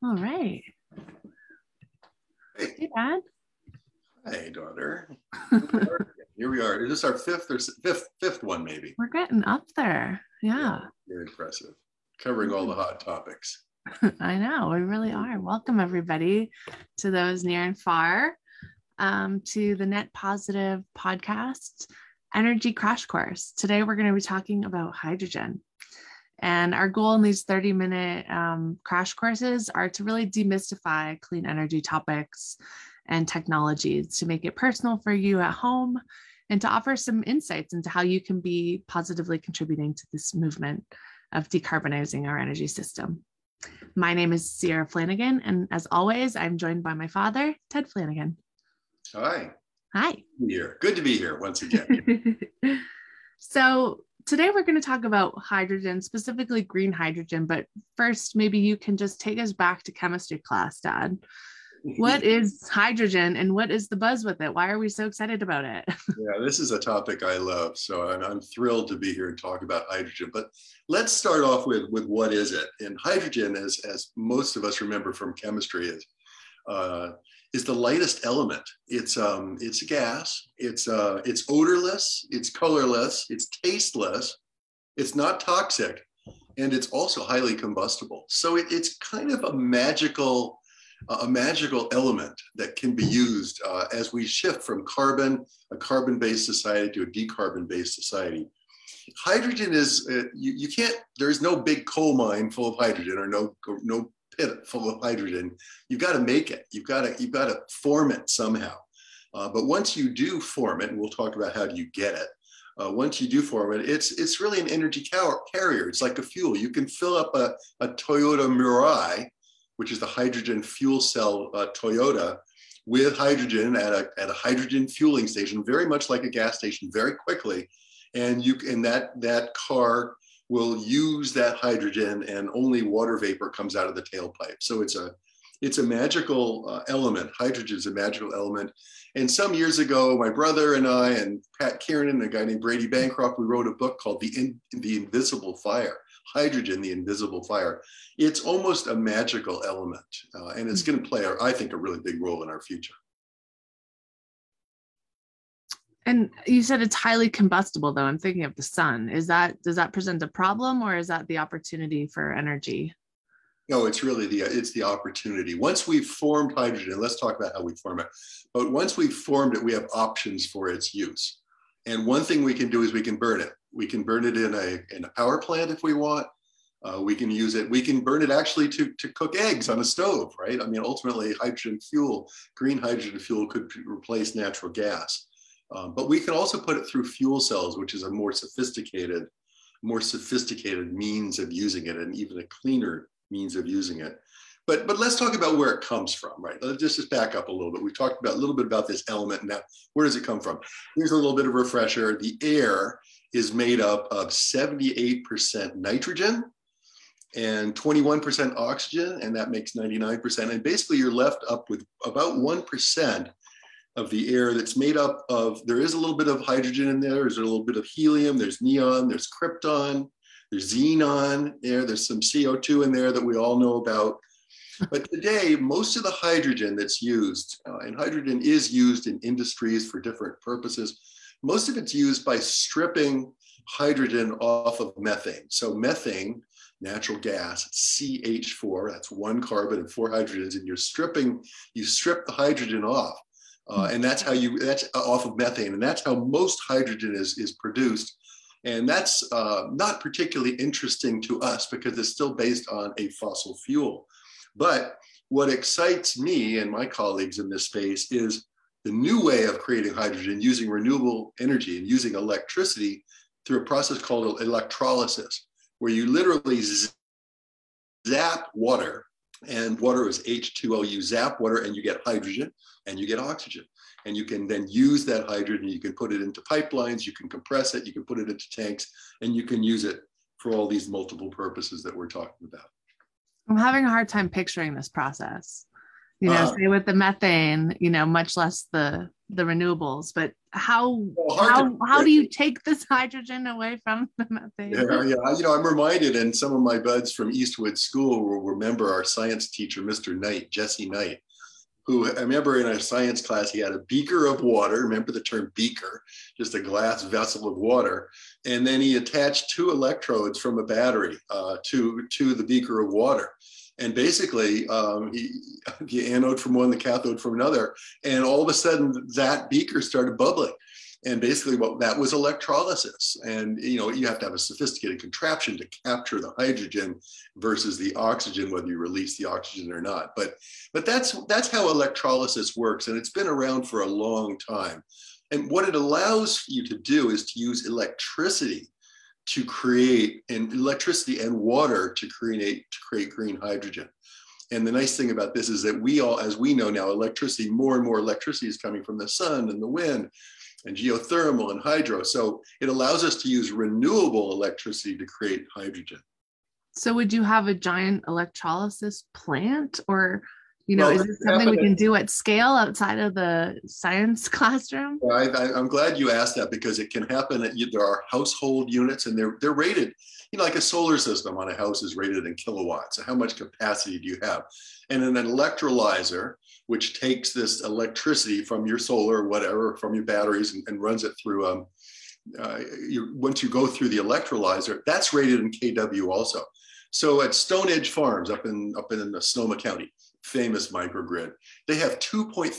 All right. Hey, Hey, Dad. hey, daughter. Here we are. Is this our fifth one, maybe? We're getting up there. Yeah, Yeah, very impressive. Covering all the hot topics. I know. We really are. Welcome, everybody, to those near and far, to the Net Positive Podcast Energy Crash Course. Today, we're going to be talking about hydrogen. And our goal in these 30-minute crash courses are to really demystify clean energy topics and technologies to make it personal for you at home and to offer some insights into how you can be positively contributing to this movement of decarbonizing our energy system. My name is Sierra Flanagan, and as always, I'm joined by my father, Ted Flanagan. Hi. Hi. Here. Good to be here once again. So today we're going to talk about hydrogen, specifically green hydrogen, but first, maybe you can just take us back to chemistry class, Dad. What is hydrogen and what is the buzz with it? Why are we so excited about it? Yeah, this is a topic I love. So I'm thrilled to be here and talk about hydrogen. But let's start off with what is it? And hydrogen, as most of us remember from chemistry, is the lightest element. It's a gas. It's odorless. It's colorless. It's tasteless. It's not toxic, and it's also highly combustible. So it's kind of a magical element that can be used as we shift from a carbon-based society, to a decarbon-based society. Hydrogen is you can't. There is no big coal mine full of hydrogen, or no pit full of hydrogen. You've got to make it. You've got to form it somehow. But once you do form it, and we'll talk about how do you get it. Once you do form it, it's really an energy carrier. It's like a fuel. You can fill up a Toyota Mirai, which is the hydrogen fuel cell Toyota, with hydrogen at a hydrogen fueling station, very much like a gas station, very quickly. And that car will use that hydrogen, and only water vapor comes out of the tailpipe. So it's a magical element. Hydrogen is a magical element. And some years ago, my brother and I and Pat Kieran and a guy named Brady Bancroft, we wrote a book called The Invisible Fire. Hydrogen, the invisible fire. It's almost a magical element, and it's going to play, I think, a really big role in our future. And you said it's highly combustible, though. I'm thinking of the sun. Does that present a problem, or is that the opportunity for energy? No, it's really the opportunity. Once we've formed hydrogen, let's talk about how we form it. But once we've formed it, we have options for its use. And one thing we can do is we can burn it. We can burn it in a power plant if we want. We can use it. We can burn it actually to cook eggs on a stove, right? I mean, ultimately, green hydrogen fuel could replace natural gas. But we can also put it through fuel cells, which is a more sophisticated means of using it, and even a cleaner means of using it. But let's talk about where it comes from, right? Let's just back up a little bit. We've talked a little bit about this element. Now, where does it come from? Here's a little bit of a refresher. The air is made up of 78% nitrogen and 21% oxygen, and that makes 99%. And basically, you're left up with about 1% of the air that's made up of, there is a little bit of hydrogen in there, there's a little bit of helium, there's neon, there's krypton, there's xenon there's some CO2 in there that we all know about. But today, most of the hydrogen that's used, and hydrogen is used in industries for different purposes, most of it's used by stripping hydrogen off of methane. So methane, natural gas, CH4, that's one carbon and four hydrogens, and you strip the hydrogen off. And that's off of methane. And that's how most hydrogen is produced. And that's not particularly interesting to us because it's still based on a fossil fuel. But what excites me and my colleagues in this space is the new way of creating hydrogen using renewable energy and using electricity through a process called electrolysis, where you literally zap water, and water is H2O. You zap water and you get hydrogen and you get oxygen. And you can then use that hydrogen, you can put it into pipelines, you can compress it, you can put it into tanks, and you can use it for all these multiple purposes that we're talking about. I'm having a hard time picturing this process. Say with the methane, much less the the renewables, but how Well, how do you take this hydrogen away from the methane? Yeah. I'm reminded, and some of my buds from Eastwood School will remember our science teacher, Mr. Knight, Jesse Knight, who I remember in a science class, he had a beaker of water. Remember the term beaker, just a glass vessel of water. And then he attached two electrodes from a battery to the beaker of water. And basically, the anode from one, the cathode from another. And all of a sudden, that beaker started bubbling. And basically, that was electrolysis. And you have to have a sophisticated contraption to capture the hydrogen versus the oxygen, whether you release the oxygen or not. But that's how electrolysis works, and it's been around for a long time. And what it allows you to do is to use electricity to create, and electricity and water to create green hydrogen. And the nice thing about this is that we all, as we know now, electricity, more and more electricity is coming from the sun and the wind and geothermal and hydro. So it allows us to use renewable electricity to create hydrogen. So would you have a giant electrolysis plant, or, Well, is this something we can do at scale outside of the science classroom? I'm glad you asked that, because it can happen. There are household units, and they're rated, like a solar system on a house is rated in kilowatts. So how much capacity do you have? And an electrolyzer, which takes this electricity from your solar or whatever, from your batteries, and runs it through, once you go through the electrolyzer, that's rated in kW also. So at Stone Edge Farms up in Sonoma County, famous microgrid, they have 2.3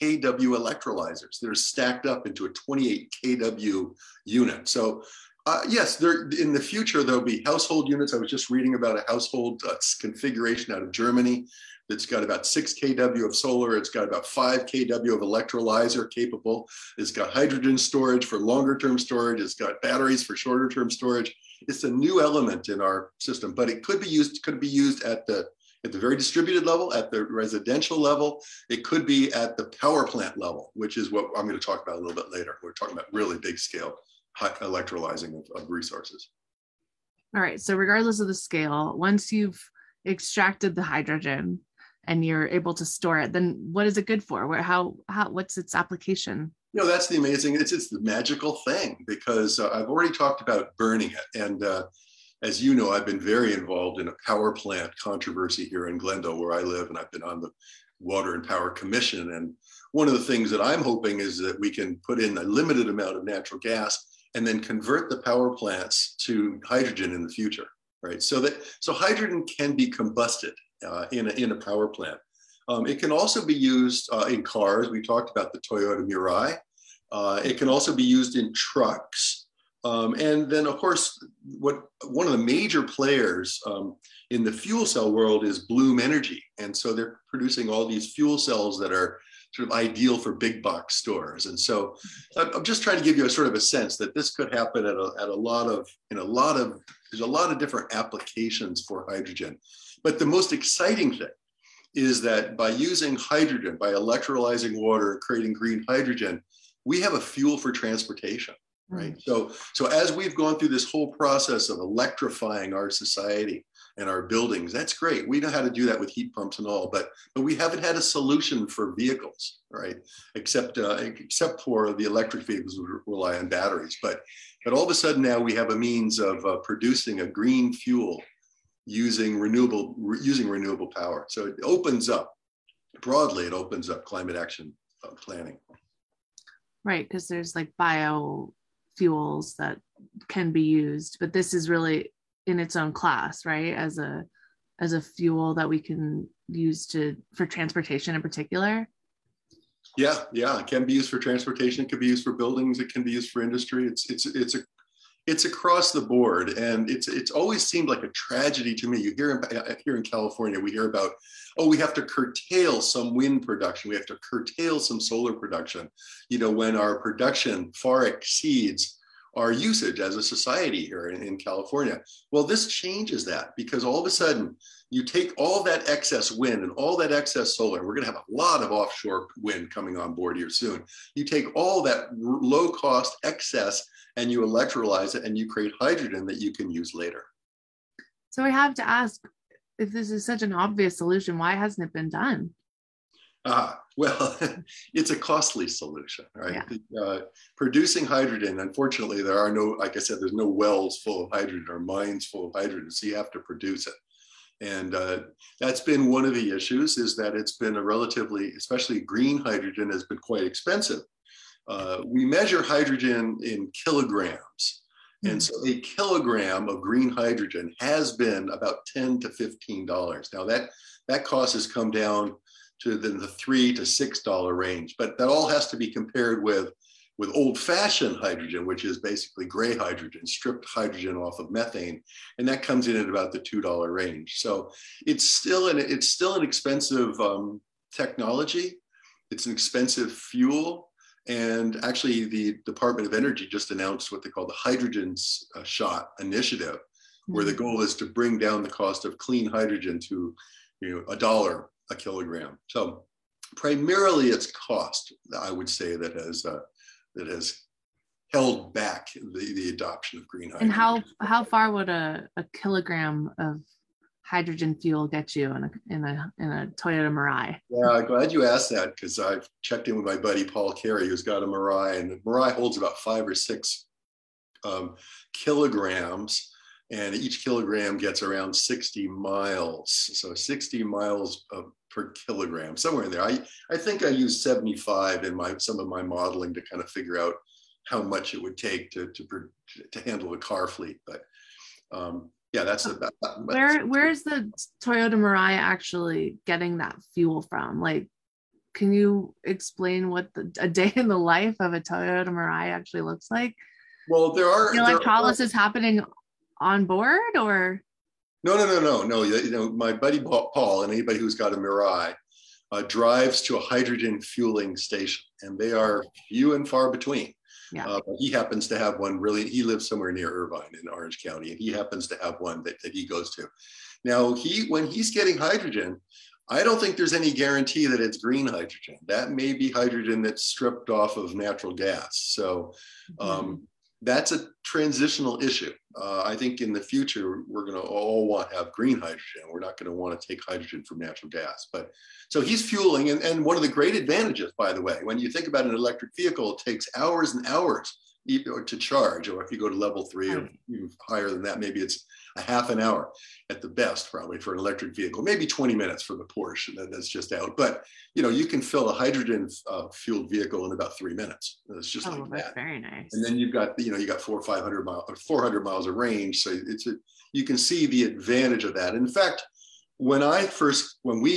kW electrolyzers that are stacked up into a 28 kW unit. So yes, in the future, there'll be household units. I was just reading about a household configuration out of Germany that's got about 6 kW of solar. It's got about 5 kW of electrolyzer capable. It's got hydrogen storage for longer term storage. It's got batteries for shorter term storage. It's a new element in our system, but it could be used at the very distributed level, at the residential level. It could be at the power plant level, which is what I'm going to talk about a little bit later. We're talking about really big scale electrolyzing of resources. All right. So regardless of the scale, once you've extracted the hydrogen and you're able to store it, then what is it good for? What's its application? That's the amazing, it's the magical thing, because I've already talked about burning it. And as you know, I've been very involved in a power plant controversy here in Glendale, where I live, and I've been on the Water and Power Commission. And one of the things that I'm hoping is that we can put in a limited amount of natural gas and then convert the power plants to hydrogen in the future, right? So hydrogen can be combusted in a power plant. It can also be used in cars. We talked about the Toyota Mirai. It can also be used in trucks. And then, of course, one of the major players in the fuel cell world is Bloom Energy. And so they're producing all these fuel cells that are sort of ideal for big box stores. And so I'm just trying to give you a sort of a sense that this could happen there's a lot of different applications for hydrogen. But the most exciting thing is that by using hydrogen, by electrolyzing water, creating green hydrogen, we have a fuel for transportation, right? So as we've gone through this whole process of electrifying our society and our buildings, that's great. We know how to do that with heat pumps and all, but we haven't had a solution for vehicles, right? Except for the electric vehicles which rely on batteries. But all of a sudden now we have a means of producing a green fuel using renewable power. So it opens up climate action planning. Right, because there's like biofuels that can be used, but this is really in its own class, right? As a fuel that we can use for transportation in particular. Yeah, it can be used for transportation. It can be used for buildings. It can be used for industry. It's across the board, and it's always seemed like a tragedy to me. You hear here in California, we hear about, we have to curtail some wind production, we have to curtail some solar production, when our production far exceeds our usage as a society here in California. Well, this changes that, because all of a sudden you take all that excess wind and all that excess solar. We're going to have a lot of offshore wind coming on board here soon. You take all that low cost excess and you electrolyze it and you create hydrogen that you can use later. So I have to ask, if this is such an obvious solution, why hasn't it been done? Well, it's a costly solution, right? Yeah. Producing hydrogen, unfortunately, there are no, like I said, there's no wells full of hydrogen or mines full of hydrogen, so you have to produce it. And that's been one of the issues, is that it's been a relatively, especially green hydrogen has been quite expensive. We measure hydrogen in kilograms. And so a kilogram of green hydrogen has been about $10 to $15. Now that cost has come down to the $3 to $6 range, but that all has to be compared with old-fashioned hydrogen, which is basically gray hydrogen, stripped hydrogen off of methane, and that comes in at about the $2 range. So it's still an expensive technology. It's an expensive fuel. And actually, the Department of Energy just announced what they call the Hydrogen Shot Initiative, where the goal is to bring down the cost of clean hydrogen to $1 a kilogram. So primarily it's cost, I would say, that has held back the adoption of green hydrogen. And how far would a kilogram of hydrogen fuel get you in a Toyota Mirai? Yeah, glad you asked that, because I've checked in with my buddy Paul Carey, who's got a Mirai, and the Mirai holds about 5 or 6 kilograms, and each kilogram gets around 60 miles. So 60 miles per kilogram, somewhere in there. I think I used 75 in some of my modeling to kind of figure out how much it would take to handle a car fleet. But yeah, that's about. Where's the Toyota Mirai actually getting that fuel from? Like, can you explain what a day in the life of a Toyota Mirai actually looks like? Well, the electrolysis happening on board, or? No. My buddy Paul, and anybody who's got a Mirai, drives to a hydrogen fueling station, and they are few and far between. Yeah. But he happens to have one. He lives somewhere near Irvine in Orange County, and he happens to have one that he goes to. Now, when he's getting hydrogen, I don't think there's any guarantee that it's green hydrogen. That may be hydrogen that's stripped off of natural gas. So that's a transitional issue. I think in the future, we're going to all want to have green hydrogen. We're not going to want to take hydrogen from natural gas. But so he's fueling. And one of the great advantages, by the way, when you think about an electric vehicle, it takes hours and hours to charge. Or if you go to level 3 or even higher than that, maybe it's a half an hour at the best, probably, for an electric vehicle, maybe 20 minutes for the Porsche that's just out. But you can fill a hydrogen fueled vehicle in about 3 minutes. It's just like that's that. Very nice. And then you've got 400 miles of range. So you can see the advantage of that. In fact, you and I first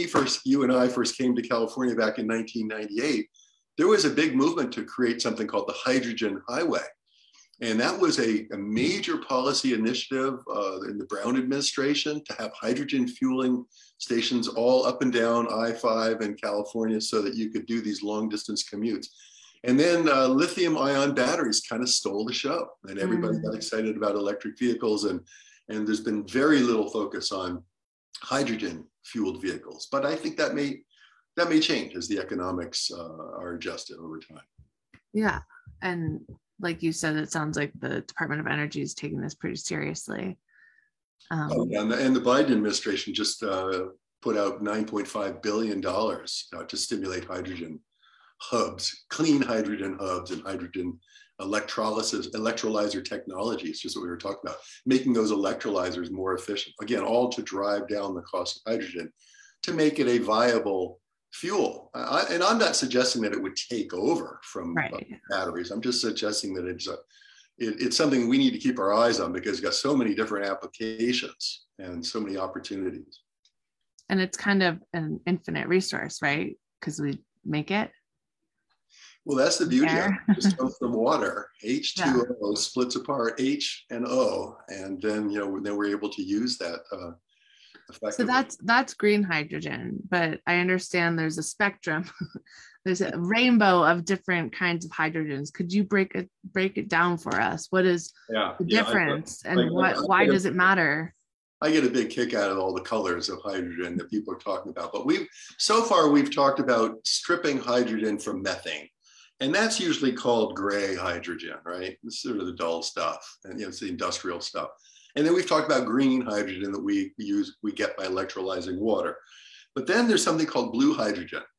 came to California back in 1998, there was a big movement to create something called the Hydrogen Highway. And that was a major policy initiative in the Brown administration to have hydrogen fueling stations all up and down I-5 in California so that you could do these long distance commutes. And then lithium ion batteries kind of stole the show, and everybody got excited about electric vehicles, and there's been very little focus on hydrogen fueled vehicles. But I think that may change as the economics are adjusted over time. Yeah. And like you said, it sounds like the Department of Energy is taking this pretty seriously. And the Biden administration just put out $9.5 billion to stimulate hydrogen hubs, clean hydrogen hubs, and hydrogen electrolyzer technologies, just what we were talking about, making those electrolyzers more efficient. Again, all to drive down the cost of hydrogen to make it a viable fuel. And I'm not suggesting that it would take over from batteries. I'm just suggesting that it's something we need to keep our eyes on, because it's got so many different applications and so many opportunities. And it's kind of an infinite resource, right? Because we make it. Well, that's the beauty of it. It just comes from water. H2O splits apart H and O, and then then we're able to use that. So that's green hydrogen, but I understand there's a spectrum. There's a rainbow of different kinds of hydrogens. Could you break it down for us? What is the difference, why does it matter? I get a big kick out of all the colors of hydrogen that people are talking about. But we've talked about stripping hydrogen from methane. And that's usually called gray hydrogen, right? It's sort of the dull stuff, and it's the industrial stuff. And then we've talked about green hydrogen that we get by electrolyzing water. But then there's something called blue hydrogen.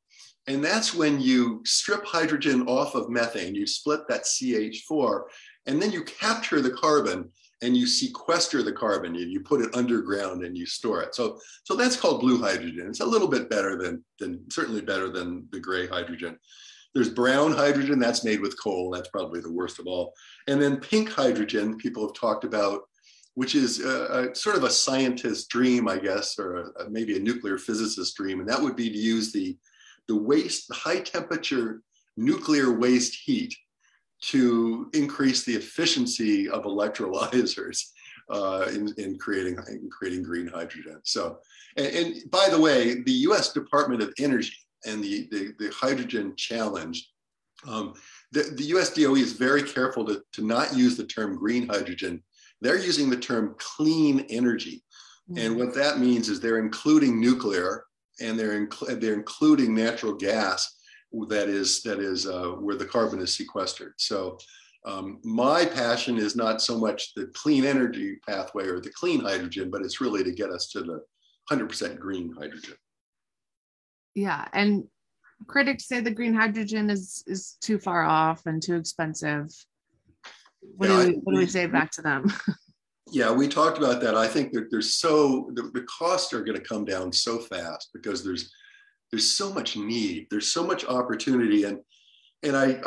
And that's when you strip hydrogen off of methane, you split that CH4, and then you capture the carbon and you sequester the carbon. You put it underground and you store it. So that's called blue hydrogen. It's a little bit better than certainly better than the gray hydrogen. There's brown hydrogen, that's made with coal. That's probably the worst of all. And then pink hydrogen, people have talked about, which is sort of a scientist's dream, I guess, or maybe a nuclear physicist's dream. And that would be to use the high temperature nuclear waste heat to increase the efficiency of electrolyzers in creating green hydrogen. So, and by the way, the U.S. Department of Energy and the Hydrogen Challenge, the U.S. DOE is very careful to not use the term green hydrogen. They're using the term clean energy. And what that means is they're including nuclear, and they're including natural gas that is where the carbon is sequestered. So my passion is not so much the clean energy pathway or the clean hydrogen, but it's really to get us to the 100% green hydrogen. Yeah, and critics say the green hydrogen is too far off and too expensive. What do we say back to them? Yeah, we talked about that. I think that the costs are going to come down so fast because there's so much need, there's so much opportunity, and I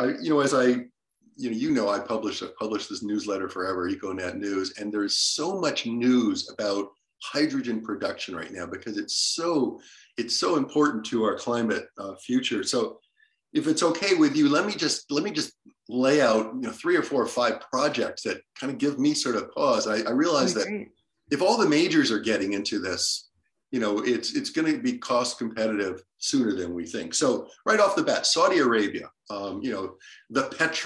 I published this newsletter forever, EcoNet News, and there's so much news about hydrogen production right now because it's so important to our climate future. So if it's okay with you, let me just lay out 3 or 4 or 5 projects that kind of give me sort of pause. I realize that if all the majors are getting into this, it's going to be cost competitive sooner than we think. So right off the bat, Saudi Arabia, the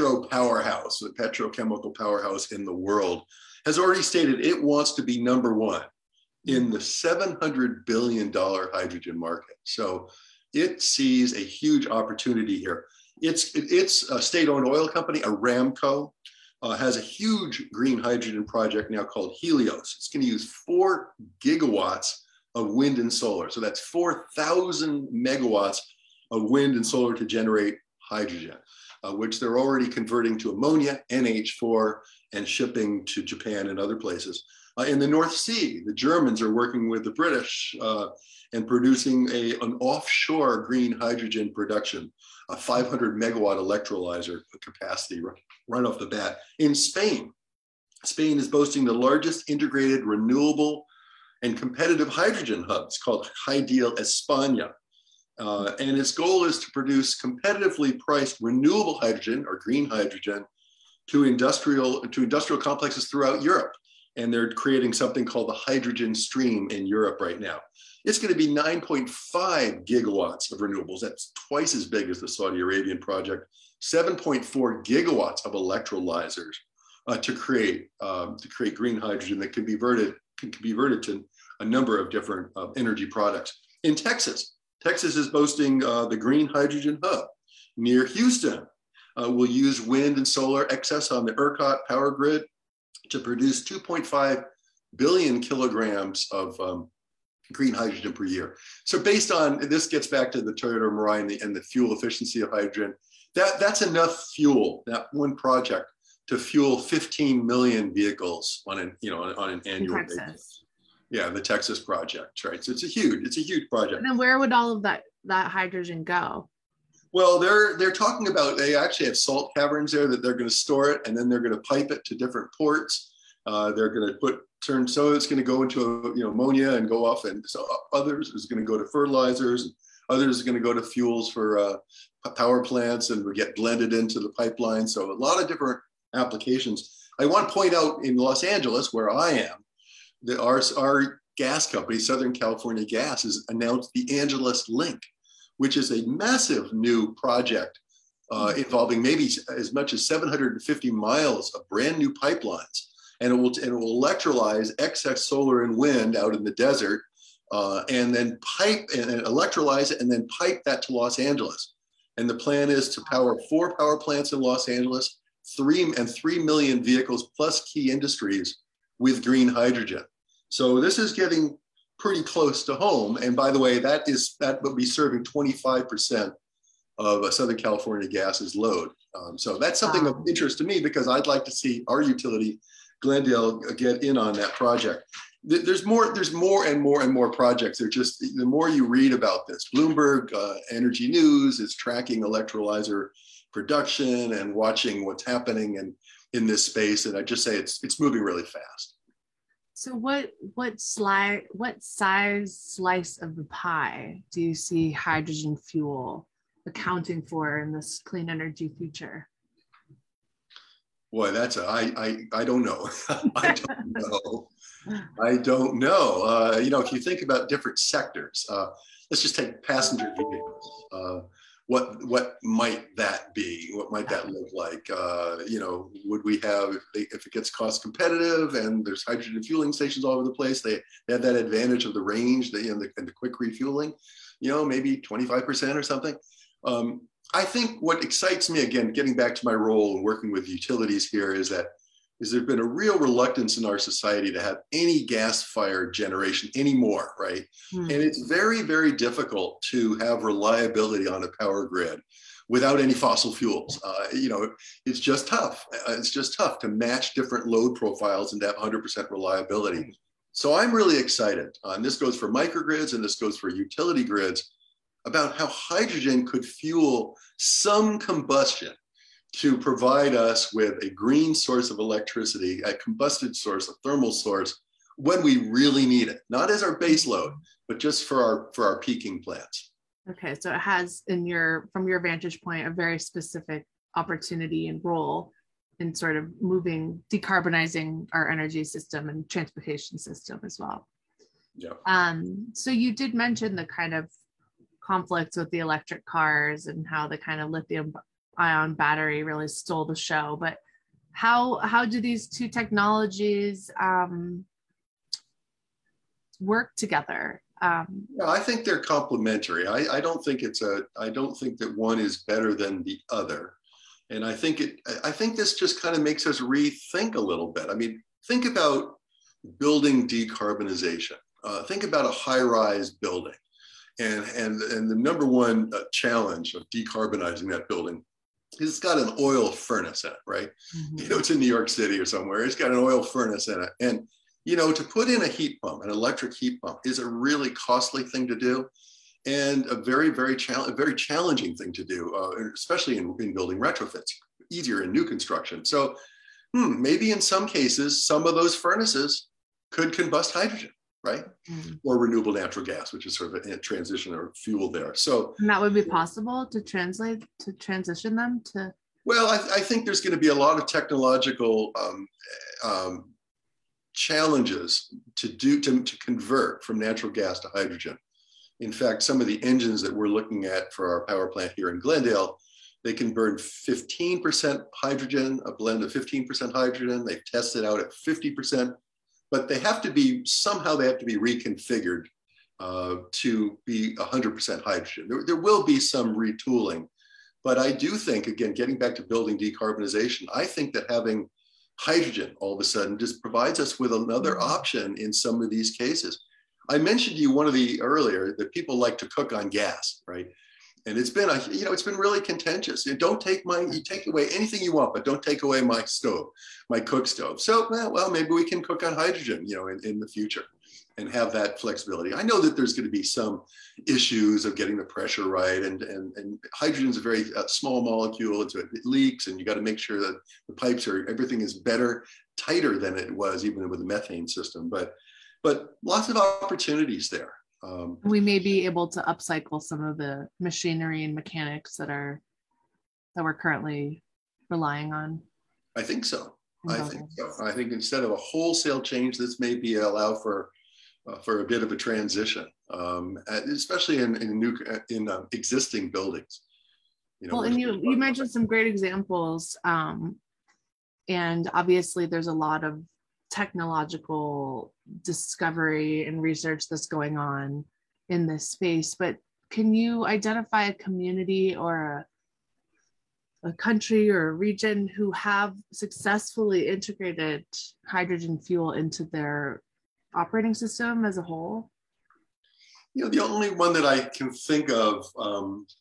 petrochemical powerhouse in the world, has already stated it wants to be number 1 in the $700 billion hydrogen market. So it sees a huge opportunity here. It's a state-owned oil company, Aramco, has a huge green hydrogen project now called Helios. It's going to use 4 gigawatts of wind and solar. So that's 4,000 megawatts of wind and solar to generate hydrogen, which they're already converting to ammonia, NH4, and shipping to Japan and other places. In the North Sea, the Germans are working with the British and producing an offshore green hydrogen production, a 500 megawatt electrolyzer capacity right off the bat. In Spain is boasting the largest integrated renewable and competitive hydrogen hubs called Hydeal España. And its goal is to produce competitively priced renewable hydrogen or green hydrogen to industrial complexes throughout Europe. And they're creating something called the hydrogen stream in Europe right now. It's going to be 9.5 gigawatts of renewables. That's twice as big as the Saudi Arabian project. 7.4 gigawatts of electrolyzers to create green hydrogen that can be converted to a number of different energy products. In Texas is boasting the Green Hydrogen Hub near Houston. Will use wind and solar excess on the ERCOT power grid to produce 2.5 billion kilograms of green hydrogen per year. So based on, this gets back to the Toyota Mirai and the fuel efficiency of hydrogen, that's enough fuel, that one project, to fuel 15 million vehicles on an annual basis. Yeah, the Texas project, right? So it's a huge project. And then where would all of that hydrogen go? Well, they're talking about, they actually have salt caverns there that they're going to store it, and then they're going to pipe it to different ports. They're going to so it's going to go into ammonia and go off, and so others is going to go to fertilizers, others is going to go to fuels for power plants, and we get blended into the pipeline. So a lot of different applications. I want to point out in Los Angeles, where I am, that our gas company, Southern California Gas, has announced the Angeles Link, which is a massive new project involving maybe as much as 750 miles of brand new pipelines. And it will electrolyze excess solar and wind out in the desert, and then electrolyze it and then pipe that to Los Angeles. And the plan is to power 4 power plants in Los Angeles, 3 million vehicles plus key industries with green hydrogen. So this is getting pretty close to home. And by the way, that will be serving 25% of Southern California Gas's load. So that's something of interest to me because I'd like to see our utility, Glendale, get in on that project. There's more and more projects. They're just, the more you read about this, Bloomberg Energy News is tracking electrolyzer production and watching what's happening in this space. And I just say it's moving really fast. So what size slice of the pie do you see hydrogen fuel accounting for in this clean energy future? Boy, I don't know. I don't know. I don't know. If you think about different sectors, let's just take passenger vehicles. What might that be? What might that look like? Would we have, if it gets cost competitive and there's hydrogen fueling stations all over the place, they have that advantage of the range and the quick refueling, maybe 25% or something. I think what excites me, again, getting back to my role and working with utilities here, is there's been a real reluctance in our society to have any gas-fired generation anymore, right? And it's very, very difficult to have reliability on a power grid without any fossil fuels. It's just tough. It's just tough to match different load profiles and to have 100% reliability. So I'm really excited, and this goes for microgrids and this goes for utility grids, about how hydrogen could fuel some combustion to provide us with a green source of electricity, a combusted source, a thermal source, when we really need it, not as our base load, but just for our peaking plants. Okay, so it has, from your vantage point, a very specific opportunity and role in sort of decarbonizing our energy system and transportation system as well. Yeah. So you did mention the kind of conflicts with the electric cars and how the kind of lithium ion battery really stole the show, but how do these two technologies work together? I think they're complementary. I don't think that one is better than the other, and I think this just kind of makes us rethink a little bit. I mean, think about building decarbonization. Think about a high-rise building, and the number one challenge of decarbonizing that building, it's got an oil furnace in it, right? Mm-hmm. It's in New York City or somewhere. It's got an oil furnace in it. And, to put in a heat pump, an electric heat pump, is a really costly thing to do and a very, very challenging thing to do, especially in building retrofits, easier in new construction. So maybe in some cases, some of those furnaces could combust hydrogen, right? Mm-hmm. Or renewable natural gas, which is sort of a transition or fuel there. So and that would be possible to transition them to? Well, I think there's going to be a lot of technological challenges to convert from natural gas to hydrogen. In fact, some of the engines that we're looking at for our power plant here in Glendale, they can burn 15% hydrogen, a blend of 15% hydrogen. They've tested out at 50%. But they have to be reconfigured to be 100% hydrogen. There will be some retooling, but I do think, again, getting back to building decarbonization, I think that having hydrogen all of a sudden just provides us with another option in some of these cases. I mentioned to you earlier that people like to cook on gas, right? And it's been it's been really contentious. You take away anything you want, but don't take away my stove, my cook stove. So, well, maybe we can cook on hydrogen, in the future and have that flexibility. I know that there's going to be some issues of getting the pressure right. And hydrogen is a very small molecule. It leaks, and you got to make sure that the pipes everything is tighter than it was even with the methane system. But lots of opportunities there. We may be able to upcycle some of the machinery and mechanics that we're currently relying on. I think so. I think instead of a wholesale change, this may allow for a bit of a transition, especially in existing buildings. Well, and you mentioned some great examples, and obviously there's a lot of technological discovery and research that's going on in this space, but can you identify a community or a country or a region who have successfully integrated hydrogen fuel into their operating system as a whole? The only one that I can think of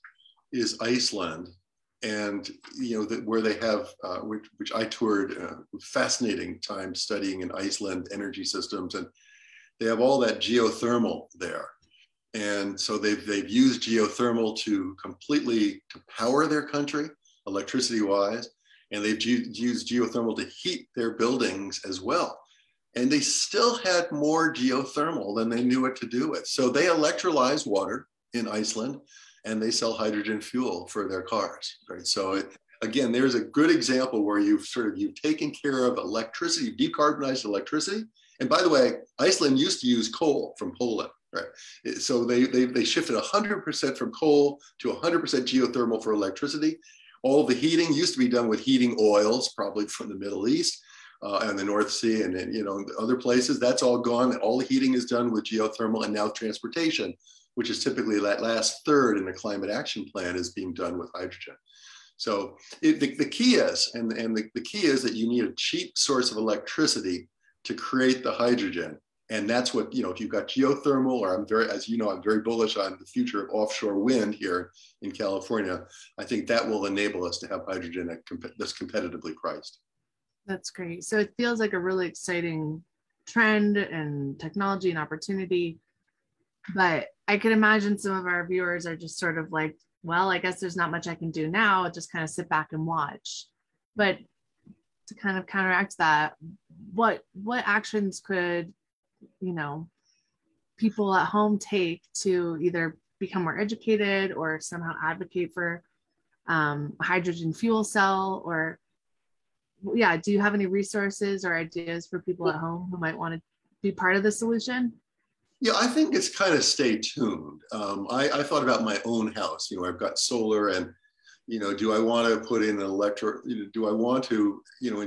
is Iceland. And, where they have, which I toured, fascinating time studying in Iceland energy systems. And they have all that geothermal there. And so they've used geothermal to completely to power their country, electricity wise. And they've used geothermal to heat their buildings as well. And they still had more geothermal than they knew what to do with. So they electrolyze water in Iceland, and they sell hydrogen fuel for their cars, right? So again, there's a good example where you've taken care of electricity, decarbonized electricity. And by the way, Iceland used to use coal from Poland, right? So they shifted 100% from coal to 100% geothermal for electricity. All the heating used to be done with heating oils, probably from the Middle East and the North Sea and other places. That's all gone. All the heating is done with geothermal, and now transportation, which is typically that last third in the climate action plan, is being done with hydrogen. So the key is, and the key is that you need a cheap source of electricity to create the hydrogen. And that's what, if you've got geothermal, or I'm very bullish on the future of offshore wind here in California. I think that will enable us to have hydrogen that's competitively priced. That's great. So it feels like a really exciting trend and technology and opportunity. But I could imagine some of our viewers are just sort of like, well, I guess there's not much I can do now. I'll just kind of sit back and watch. But to kind of counteract that, what actions could, people at home take to either become more educated or somehow advocate for a hydrogen fuel cell? Or, do you have any resources or ideas for people at home who might want to be part of the solution? Yeah, I think it's kind of stay tuned. I thought about my own house. I've got solar, and do I want to put in an do I want to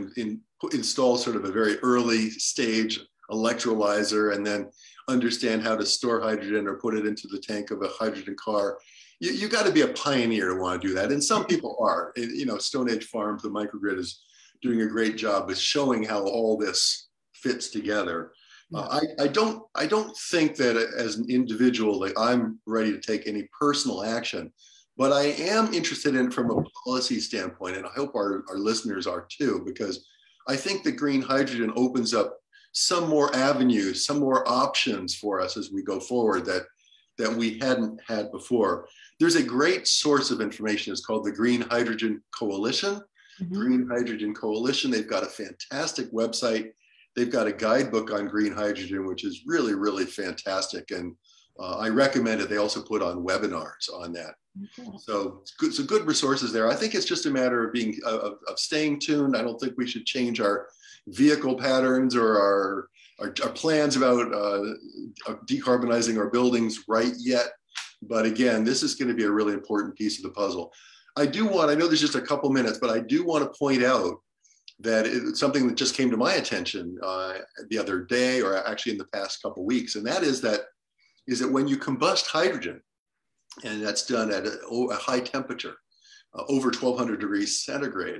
install sort of a very early stage electrolyzer and then understand how to store hydrogen or put it into the tank of a hydrogen car? You got to be a pioneer to want to do that, and some people are. Stone Age Farms, the microgrid, is doing a great job with showing how all this fits together. I don't think that as an individual that I'm ready to take any personal action, but I am interested in it from a policy standpoint, and I hope our listeners are too, because I think that green hydrogen opens up some more avenues, some more options for us as we go forward that we hadn't had before. There's a great source of information. It's called the Green Hydrogen Coalition. Mm-hmm. Green Hydrogen Coalition. They've got a fantastic website. They've got a guidebook on green hydrogen, which is really, really fantastic. And I recommend it. They also put on webinars on that. Okay. So good resources there. I think it's just a matter of of staying tuned. I don't think we should change our vehicle patterns or our plans about decarbonizing our buildings right yet. But again, this is going to be a really important piece of the puzzle. I know there's just a couple minutes, but I do want to point out that it's something that just came to my attention the other day, or actually in the past couple of weeks. And that is that when you combust hydrogen, and that's done at a high temperature, over 1200 degrees centigrade,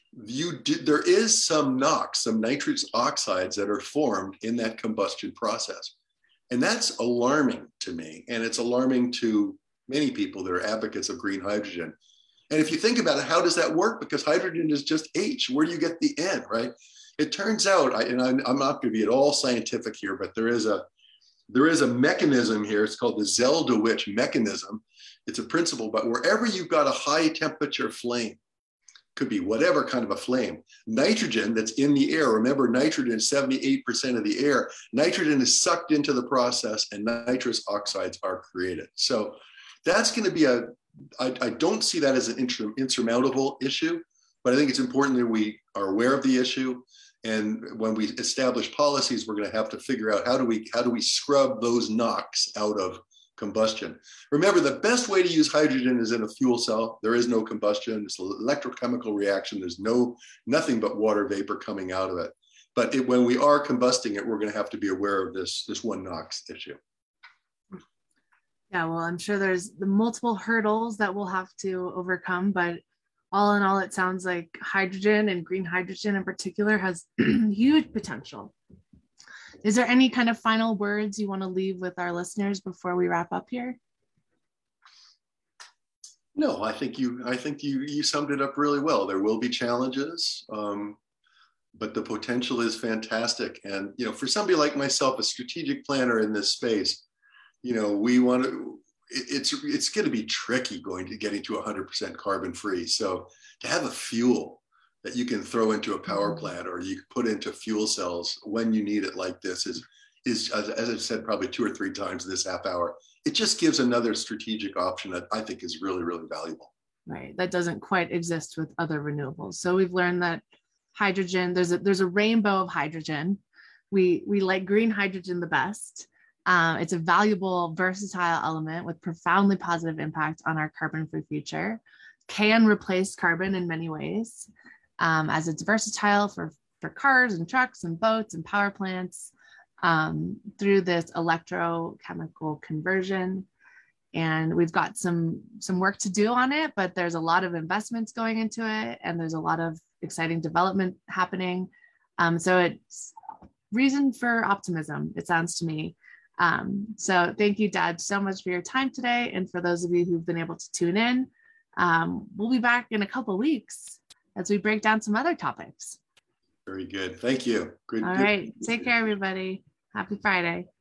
there is some NOx, some nitrous oxides that are formed in that combustion process. And that's alarming to me. And it's alarming to many people that are advocates of green hydrogen. And if you think about it, how does that work? Because hydrogen is just H. Where do you get the N, right? It turns out, and I'm not going to be at all scientific here, but there is a mechanism here. It's called the Zeldowich mechanism. It's a principle, but wherever you've got a high temperature flame, could be whatever kind of a flame, nitrogen that's in the air, remember nitrogen is 78% of the air, nitrogen is sucked into the process and nitrous oxides are created. So that's going to be I don't see that as an insurmountable issue, but I think it's important that we are aware of the issue. And when we establish policies, we're going to have to figure out how do we scrub those NOx out of combustion. Remember, the best way to use hydrogen is in a fuel cell. There is no combustion. It's an electrochemical reaction. There's nothing but water vapor coming out of it. But when we are combusting it, we're going to have to be aware of this one NOx issue. Yeah, well, I'm sure there's the multiple hurdles that we'll have to overcome, but all in all, it sounds like hydrogen, and green hydrogen in particular, has huge potential. Is there any kind of final words you want to leave with our listeners before we wrap up here? No, I think you summed it up really well. There will be challenges, but the potential is fantastic. And for somebody like myself, a strategic planner in this space, we want to. It's going to be tricky getting to 100% carbon free. So to have a fuel that you can throw into a power plant or you can put into fuel cells when you need it like this is as I've said probably 2 or 3 times this half hour. It just gives another strategic option that I think is really, really valuable. Right. That doesn't quite exist with other renewables. So we've learned that hydrogen, there's a rainbow of hydrogen. We like green hydrogen the best. It's a valuable, versatile element with profoundly positive impact on our carbon-free future, can replace carbon in many ways, as it's versatile for cars and trucks and boats and power plants through this electrochemical conversion. And we've got some work to do on it, but there's a lot of investments going into it, and there's a lot of exciting development happening. So it's reason for optimism, it sounds to me. So thank you, Dad, so much for your time today. And for those of you who've been able to tune in, we'll be back in a couple of weeks as we break down some other topics. Very good. Thank you. Good. All right. Take care, everybody. Happy Friday.